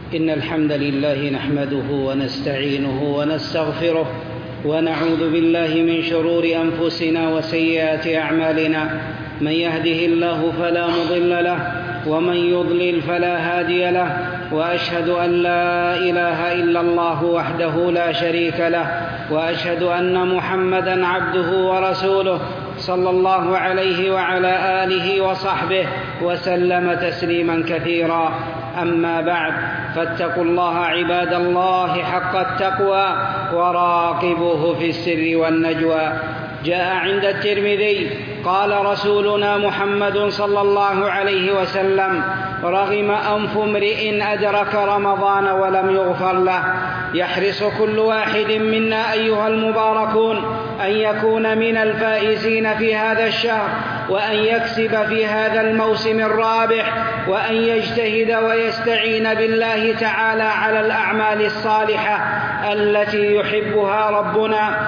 إن الحمد لله نحمده ونستعينه ونستغفره ونعوذ بالله من شرور أنفسنا وسيئات أعمالنا. من يهده الله فلا مضل له ومن يضلل فلا هادي له، وأشهد أن لا إله إلا الله وحده لا شريك له، وأشهد أن محمدًا عبده ورسوله صلى الله عليه وعلى آله وصحبه وسلم تسليمًا كثيرًا. أما بعد، فاتقوا الله عباد الله حق التقوى وراقبوه في السر والنجوى. جاء عند الترمذي قال رسولنا محمد صلى الله عليه وسلم: رغم أنف امرئ أدرك رمضان ولم يغفر له. يحرص كل واحد منا أيها المباركون أن يكون من الفائزين في هذا الشهر، وأن يكسب في هذا الموسم الرابح، وأن يجتهد ويستعين بالله تعالى على الأعمال الصالحة التي يحبها ربنا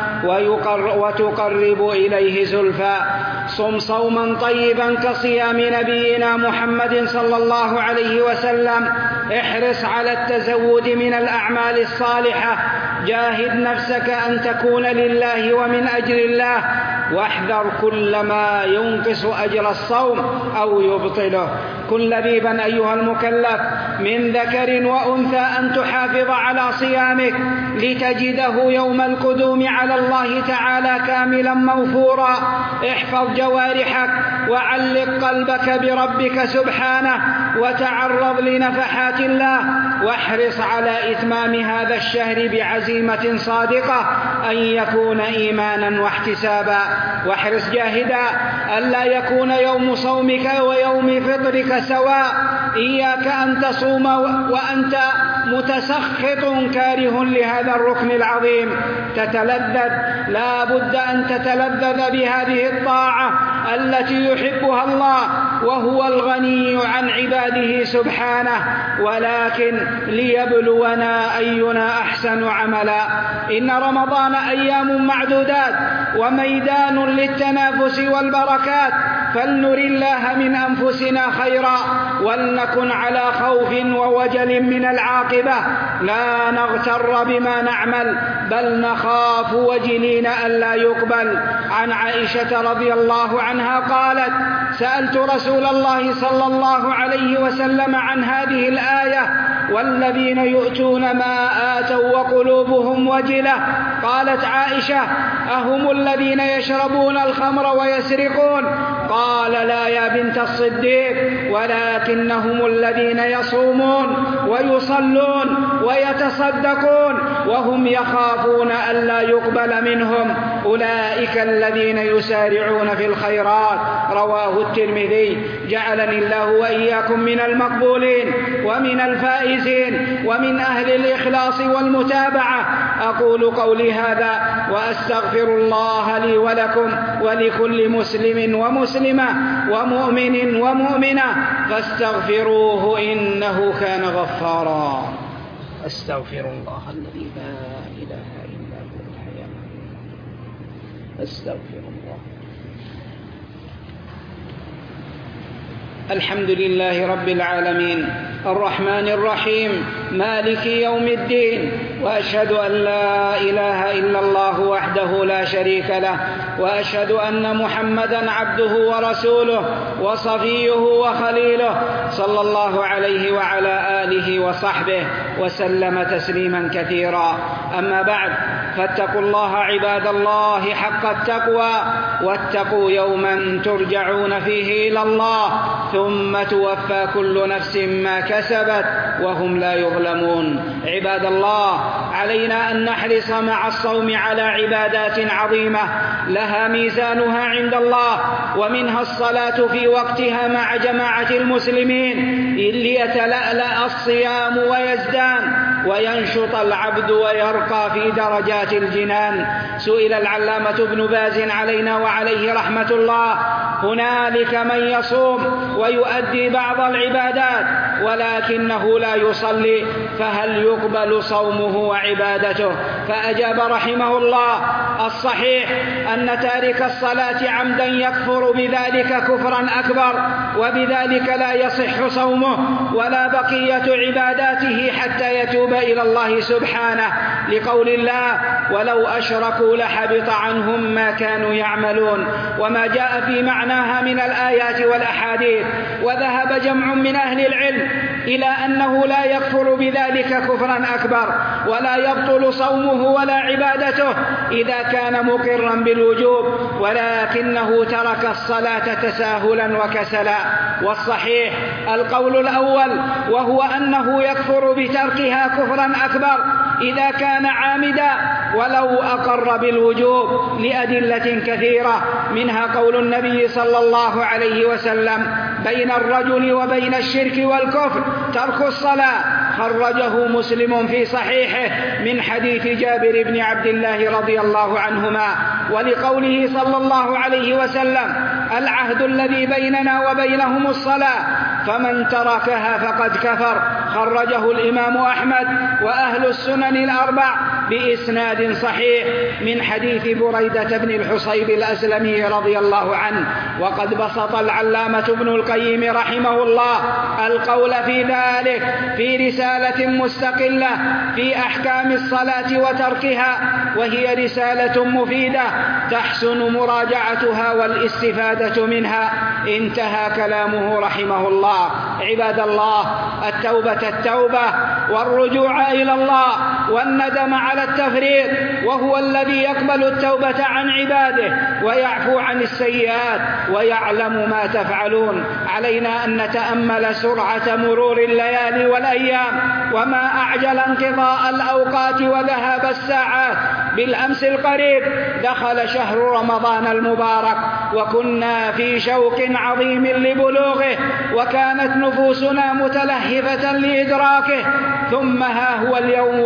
وتقرب إليه زلفى. صم صوما طيبا كصيام نبينا محمد صلى الله عليه وسلم. احرص على التزود من الأعمال الصالحة. جاهد نفسك أن تكون لله ومن أجل الله، واحذر كل ما ينقص أجر الصوم أو يبطله. كن لبيبا أيها المكلف من ذكر وأنثى أن تحافظ على صيامك لتجده يوم القدوم على الله تعالى كاملا موفورا. احفظ جوارحك وعلق قلبك بربك سبحانه، وتعرض لنفحات الله، واحرص على إتمام هذا الشهر بعزيمة صادقة أن يكون إيمانا واحتسابا. واحرص جاهدا ألا يكون يوم صومك ويوم فطرك سواء. إياك أن تصوم وأنت متسخط كاره لهذا الركن العظيم تتلذذ. لا بد أن تتلذذ بهذه الطاعة التي يحبها الله وهو الغني عن عباده سبحانه، ولكن ليبلونا أينا أحسن عملا. إن رمضان أيام معدودات وميدان للتنافس والبركات، فلنر الله من أنفسنا خيرا، ولنكن على خوف ووجل من العاقبة. لا نغتر بما نعمل، بل نخاف وجلين ألا يقبل. عن عائشة رضي الله عنها قالت: سألت رسول الله صلى الله عليه وسلم عن هذه الآية: والذين يؤتون ما آتوا وقلوبهم وجلة. قالت عائشة: أهم الذين يشربون الخمر ويسرقون؟ قال: لا يا بنت الصديق، ولكنهم الذين يصومون ويصلون ويتصدقون وهم يخافون ألا يقبل منهم، أولئك الذين يسارعون في الخيرات. رواه الترمذي. جعلني الله وإياكم من المقبولين ومن الفائزين ومن أهل الإخلاص والمتابعة. أقول قولي هذا وأستغفر الله لي ولكم ولكل مسلم ومسلمة ومؤمن ومؤمنة، فاستغفروه إنه كان غفارا. أستغفر الله الذي لا إله إلا هو الحي القيوم. أستغفر الله. الحمد لله رب العالمين الرحمن الرحيم مالك يوم الدين، وأشهد أن لا إله إلا الله وحده لا شريك له، وأشهد أن محمدًا عبده ورسوله وصفيه وخليله صلى الله عليه وعلى آله وصحبه وسلم تسليمًا كثيرا. أما بعد، فاتقوا الله عباد الله حق التقوى، واتقوا يومًا ترجعون فيه إلى الله ثم توفى كل نفس ما كسبت وهم لا يظلمون. عباد الله، علينا أن نحرص مع الصوم على عبادات عظيمة لها ميزانها عند الله، ومنها الصلاة في وقتها مع جماعة المسلمين ليتلألأ الصيام ويزدان وينشط العبد ويرقى في درجات الجنان. سئل العلامة ابن باز علينا وعليه رحمة الله: هنالك من يصوم ويؤدي بعض العبادات ولكنه لا يصلي، فهل يقبل صومه وعبادته؟ فأجاب رحمه الله: الصحيح أن تارك الصلاة عمدا يكفر بذلك كفرا أكبر، وبذلك لا يصح صومه ولا بقية عباداته حتى يتوب إلى الله سبحانه، لقول الله: ولو أشركوا لحبط عنهم ما كانوا يعملون، وما جاء في معناها من الآيات والأحاديث. وذهب جمع من أهل العلم إلى أنه لا يكفر بذلك كفرا أكبر، ولا يبطل صومه ولا عبادته إذا كان مقرا بالوجوب، ولكنه ترك الصلاة تساهلا وكسلا. والصحيح القول الأول، وهو أنه يكفر بتركها كفرا أكبر إذا كان عامدا ولو أقر بالوجوب، لأدلة كثيرة، منها قول النبي صلى الله عليه وسلم: بين الرجل وبين الشرك والكفر ترك الصلاة، خرجه مسلم في صحيحه من حديث جابر بن عبد الله رضي الله عنهما. ولقوله صلى الله عليه وسلم: العهد الذي بيننا وبينهم الصلاة، فمن تركها فقد كفر، خرجه الإمام أحمد وأهل السنن الأربع بإسناد صحيح من حديث بريدة بن الحصيب الأسلمي رضي الله عنه. وقد بسط العلامة ابن القيم رحمه الله القول في ذلك في رسالة مستقلة في أحكام الصلاة وتركها، وهي رسالة مفيدة تحسن مراجعتها والاستفادة منها. انتهى كلامه رحمه الله. عباد الله، التوبة والرجوع إلى الله والندم على التفريط، وهو الذي يقبل التوبة عن عباده ويعفو عن السيئات ويعلم ما تفعلون. علينا أن نتأمل سرعة مرور الليالي والأيام، وما أعجل انقضاء الأوقات وذهاب الساعات. بالأمس القريب دخل شهر رمضان المبارك، وكنا في شوق عظيم لبلوغه، وكانت نفوسنا متلهفة لإدراكه، ثم ها هو اليوم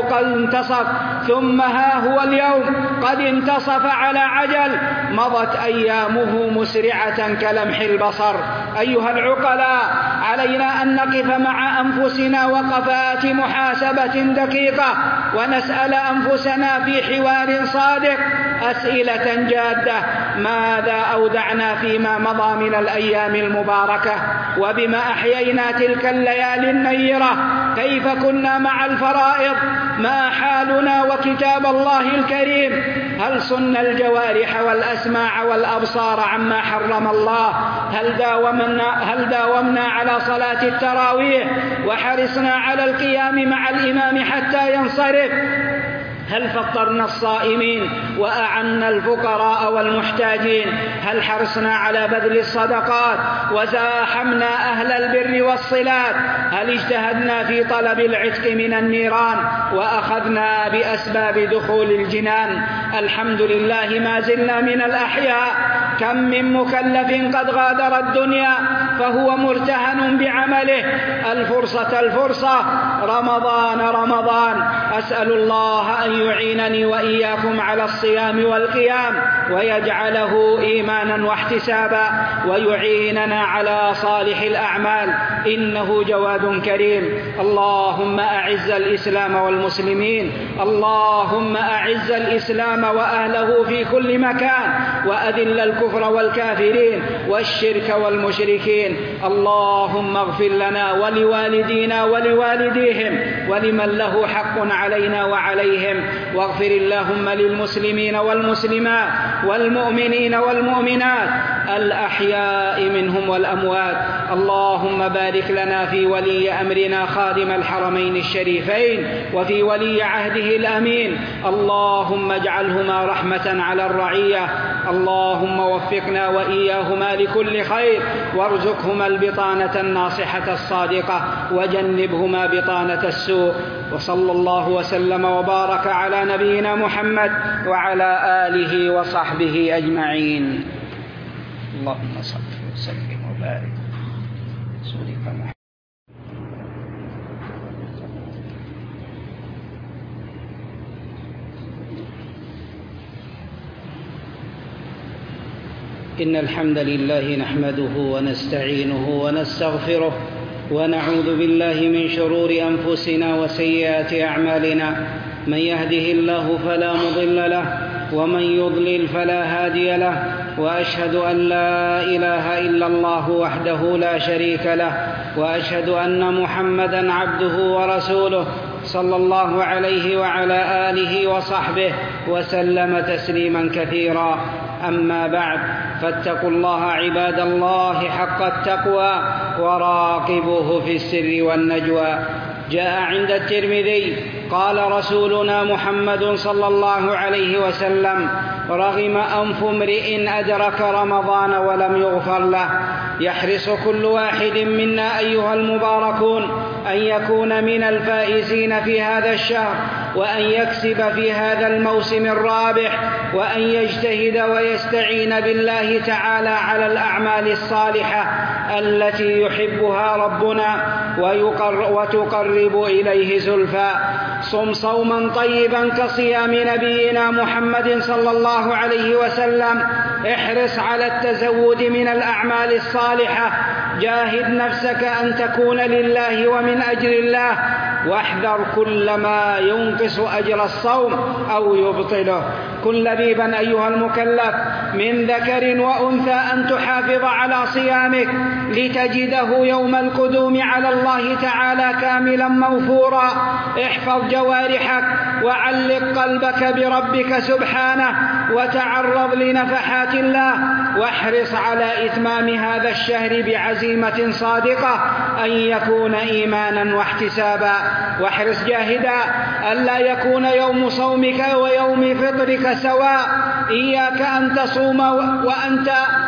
قد انتصف على عجل، مضت أيامه مسرعة كلمح البصر. أيها العقلاء، علينا أن نقف مع أنفسنا وقفات محاسبة دقيقة، ونسأل أنفسنا في حوار صادق أسئلة جادة: ماذا أودعنا فيما مضى من الأيام المباركة؟ وبما أحيينا تلك الليالي النيرة؟ كيف كنا مع الفرائض؟ ما حالنا وكتاب الله الكريم؟ هل صن الجوارح والأسماع والأبصار عما حرم الله؟ هل داومنا على صلاة التراويح وحرصنا على القيام مع الإمام حتى ينصرف؟ هل فطرنا الصائمين وأعنا الفقراء والمحتاجين؟ هل حرصنا على بذل الصدقات وزاحمنا أهل البر والصلات؟ هل اجتهدنا في طلب العتق من النيران وأخذنا بأسباب دخول الجنان؟ الحمد لله ما زلنا من الأحياء. كم من مكلف قد غادر الدنيا فهو مرتهن بعمله. الفرصة، رمضان. أسأل الله أن يعينني وإياكم على الصيام والقيام، ويجعله إيمانا واحتسابا، ويعيننا على صالح الأعمال، إنه جواد كريم. اللهم أعز الإسلام والمسلمين، اللهم أعز الإسلام وأهله في كل مكان، وأذل الكفر والكافرين والشرك والمشركين. اللهم اغفر لنا ولوالدينا ولوالديهم ولمن له حق علينا وعليهم، واغفر اللهم للمسلمين والمسلمات والمؤمنين والمؤمنات الأحياء منهم والأموات. اللهم بارك لنا في ولي أمرنا خادم الحرمين الشريفين وفي ولي عهده الأمين، اللهم اجعلهما رحمة على الرعية. اللهم وفقنا وإياهما لكل خير، وارزقهما البطانة الناصحة الصادقة، وجنبهما بطانة السوء. وصلى الله وسلم وبارك على نبينا محمد وعلى آله وصحبه أجمعين. اللهم صل وسلم وبارك رسولك محمد. إن الحمد لله نحمده ونستعينه ونستغفره، ونعوذ بالله من شرور أنفسنا وسيئات أعمالنا، من يهده الله فلا مضل له ومن يضلل فلا هادي له، وأشهد أن لا إله إلا الله وحده لا شريك له، وأشهد أن محمدًا عبده ورسوله صلى الله عليه وعلى آله وصحبه وسلم تسليمًا كثيرا. أما بعد، فاتقوا الله عباد الله حق التقوى وراقبوه في السر والنجوى. جاء عند الترمذي قال رسولنا محمد صلى الله عليه وسلم: رغم أنف امرئ أدرك رمضان ولم يغفر له. يحرص كل واحد منا أيها المباركون أن يكون من الفائزين في هذا الشهر، وأن يكسب في هذا الموسم الرابح، وأن يجتهد ويستعين بالله تعالى على الأعمال الصالحة التي يحبها ربنا وتقرب إليه زلفى. صم صوما طيبا كصيام نبينا محمد صلى الله عليه وسلم. احرص على التزود من الأعمال الصالحة. جاهد نفسك أن تكون لله ومن أجل الله، واحذر كل ما ينقص أجر الصوم أو يبطله. كن لبيبا أيها المكلف من ذكر وأنثى أن تحافظ على صيامك لتجده يوم القدوم على الله تعالى كاملا موفورا. احفظ جوارحك وعلق قلبك بربك سبحانه، وتعرض لنفحات الله، واحرص على إتمام هذا الشهر بعزيمة صادقة أن يكون إيمانا واحتسابا. واحرص جاهدا ألا يكون يوم صومك ويوم فطرك سواء. إياك أن تصوم وأنت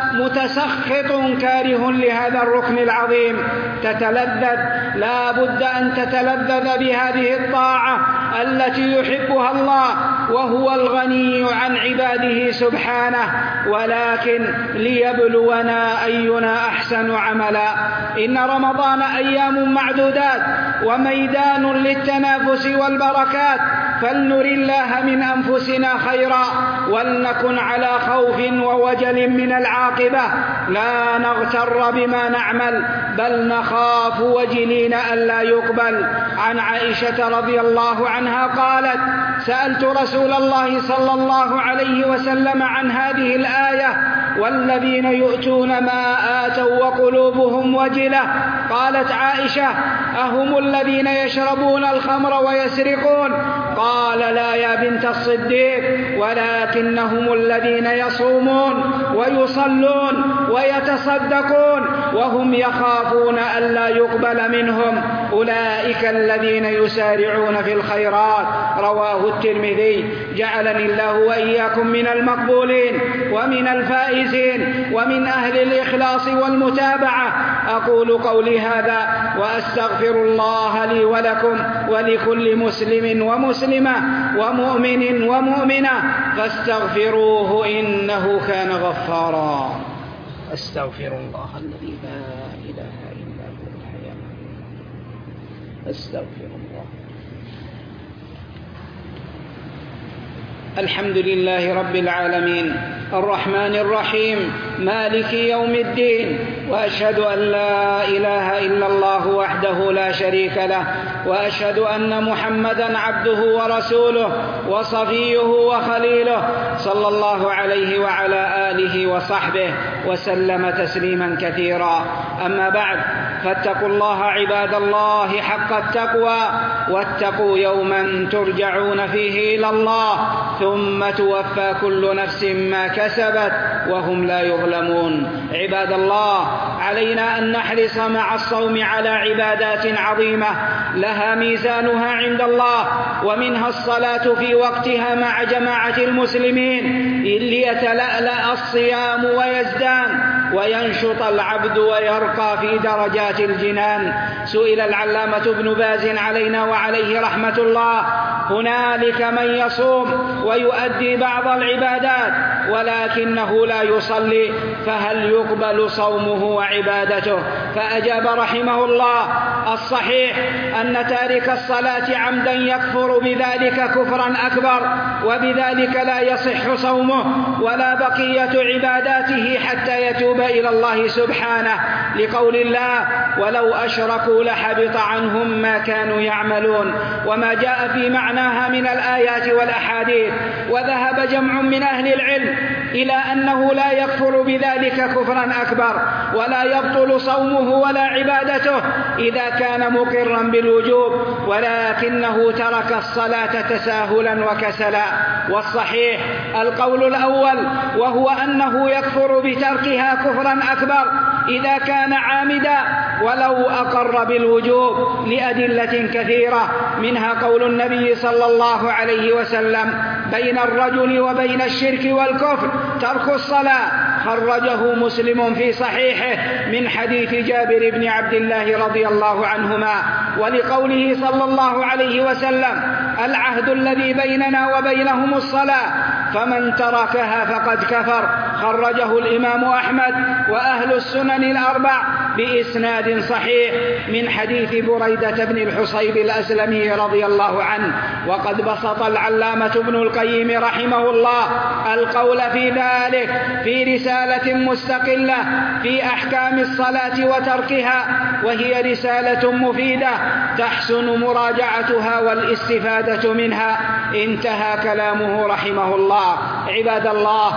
متسخط كاره لهذا الركن العظيم تتلذذ. لا بد أن تتلذذ بهذه الطاعة التي يحبها الله وهو الغني عن عباده سبحانه، ولكن ليبلونا أينا أحسن عملا. إن رمضان أيام معدودات وميدان للتنافس والبركات، فلنر الله من أنفسنا خيرا، ولنكن على خوف ووجل من العاقبة. لا نغتر بما نعمل، بل نخاف وجلين ألا يقبل. عن عائشة رضي الله عنها قالت: سألت رسول الله صلى الله عليه وسلم عن هذه الآية: والذين يؤتون ما آتوا وقلوبهم وجلة. قالت عائشة: أهم الذين يشربون الخمر ويسرقون؟ قال: لا يا بنت الصديق، ولكنهم الذين يصومون ويصلون ويتصدقون وهم يخافون ألا يقبل منهم، أولئك الذين يسارعون في الخيرات. رواه الترمذي. جعلني الله وإياكم من المقبولين ومن الفائزين ومن أهل الإخلاص والمتابعة. أقول قولي هذا وأستغفر الله لي ولكم ولكل مسلم ومسلمة ومؤمن ومؤمنة، فاستغفروه إنه كان غفارا. أستغفر الله الذي لا إله إلا هو الحي القيوم. أستغفر الله. الحمد لله رب العالمين، الرحمن الرحيم، مالك يوم الدين، وأشهد أن لا إله إلا الله وحده لا شريك له، وأشهد أن محمدًا عبده ورسوله وصفيه وخليله، صلى الله عليه وعلى آله وصحبه وسلم تسليمًا كثيرا. أما بعد، فاتقوا الله عباد الله حق التقوى، واتقوا يومًا ترجعون فيه إلى الله، ثم توفى كل نفس ما كسبت وهم لا يظلمون. عباد الله، علينا أن نحرص مع الصوم على عبادات عظيمة لها ميزانها عند الله، ومنها الصلاة في وقتها مع جماعة المسلمين ليتلألأ الصيام ويزدان وينشط العبد ويرقى في درجات الجنان. سئل العلامة ابن باز علينا وعليه رحمة الله: هنالك من يصوم ويؤدي بعض العبادات ولكنه لا يصلي، فهل يقبل صومه وعبادته؟ فأجاب رحمه الله: الصحيح أن تارك الصلاة عمدا يكفر بذلك كفرا أكبر، وبذلك لا يصح صومه ولا بقية عباداته حتى يتوب إلى الله سبحانه، لقول الله: ولو أشركوا لحبط عنهم ما كانوا يعملون. تفعلون، وما جاء في معناها من الآيات والأحاديث. وذهب جمع من أهل العلم إلى أنه لا يكفر بذلك كفرا أكبر، ولا يبطل صومه ولا عبادته إذا كان مقرا بالوجوب، ولكنه ترك الصلاة تساهلا وكسلا. والصحيح القول الأول، وهو أنه يكفر بتركها كفرا أكبر إذا كان عامدا ولو أقر بالوجوب، لأدلة كثيرة، منها قول النبي صلى الله عليه وسلم: بين الرجل وبين الشرك والكفر ترك الصلاة، خرجه مسلم في صحيحه من حديث جابر بن عبد الله رضي الله عنهما. ولقوله صلى الله عليه وسلم: العهد الذي بيننا وبينهم الصلاة، فمن تركها فقد كفر، خرجه الإمام أحمد وأهل السنن الأربع بإسناد صحيح من حديث بريدة بن الحصيب الأسلمي رضي الله عنه. وقد بسط العلامة ابن القيم رحمه الله القول في ذلك في رسالة مستقلة في أحكام الصلاة وتركها، وهي رسالة مفيدة تحسن مراجعتها والاستفادة منها. انتهى كلامه رحمه الله. عباد الله،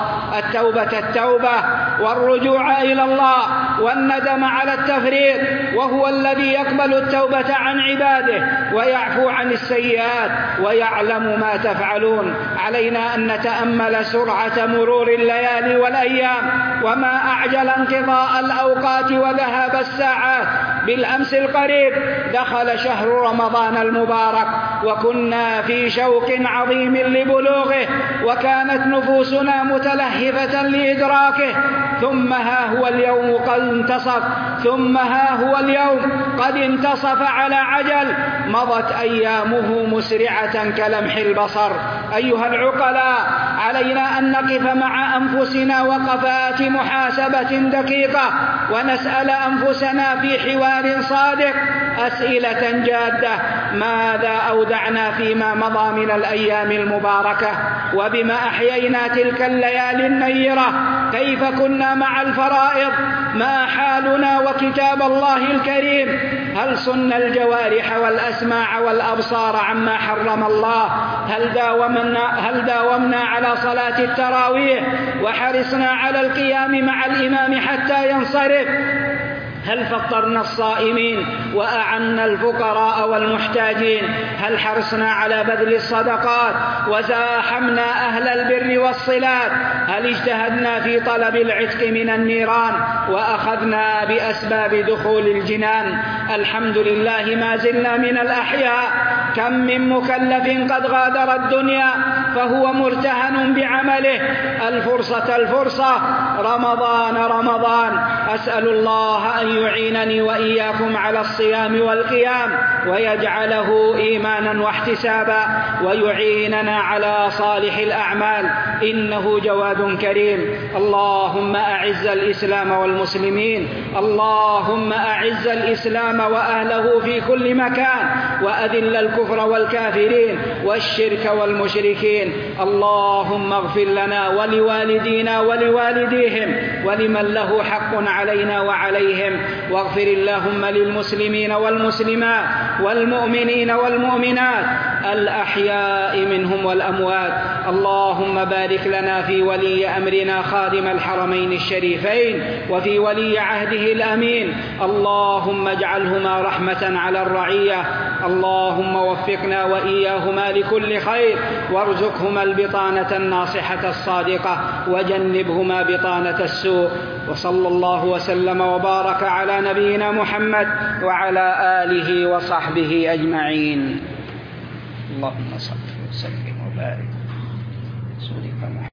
التوبة والرجوع إلى الله والندم على التفريط، وهو الذي يقبل التوبة عن عباده ويعفو عن السيئات ويعلم ما تفعلون. علينا أن نتأمل سرعة مرور الليالي والأيام، وما أعجل انقضاء الأوقات وذهاب الساعات. بالأمس القريب دخل شهر رمضان المبارك، وكنا في شوق عظيم لبلوغه، وكانت نفوسنا متلهفة لإدراكه، ثم ها هو اليوم قد انتصف، ثم ها هو اليوم قد انتصف على عجل، مضت أيامه مسرعة كلمح البصر. أيها العقلاء، علينا أن نقف مع أنفسنا وقفات محاسبة دقيقة، ونسأل أنفسنا في حوار صادق أسئلة جادة: ماذا أودعنا فيما مضى من الأيام المباركة؟ وبما أحيينا تلك الليالي النيرة؟ كيف كنا مع الفرائض؟ ما حالنا وكتاب الله الكريم؟ هل صن الجوارح والأسماع والأبصار عما حرم الله؟ هل داومنا على صلاة التراويح وحرصنا على القيام مع الإمام حتى ينصرف؟ هل فطرنا الصائمين وأعنا الفقراء والمحتاجين؟ هل حرصنا على بذل الصدقات وزاحمنا أهل البر والصلات؟ هل اجتهدنا في طلب العتق من النيران وأخذنا بأسباب دخول الجنان؟ الحمد لله ما زلنا من الأحياء. كم من مكلف قد غادر الدنيا فهو مرتهن بعمله. الفرصة، رمضان. أسأل الله أن يعينني وإياكم على الصيام والقيام، ويجعله إيمانا واحتسابا، ويعيننا على صالح الأعمال، إنه جواد كريم. اللهم أعز الإسلام والمسلمين، اللهم أعز الإسلام وأهله في كل مكان، وأذل الكفر والكافرين والشرك والمشركين. اللهم اغفر لنا ولوالدينا ولوالديهم ولمن له حق علينا وعليهم، واغفر اللهم للمسلمين والمسلمات والمؤمنين والمؤمنات الأحياء منهم والأموات. اللهم بارك لنا في ولي أمرنا خادم الحرمين الشريفين وفي ولي عهده الأمين، اللهم اجعلهما رحمة على الرعية. اللهم وفقنا وإياهما لكل خير، وارزقهما البطانة الناصحة الصادقة، وجنبهما بطانة السوء. وصلى الله وسلم وبارك على نبينا محمد وعلى آله وصحبه أجمعين. اللهم صل وسلم وبارك.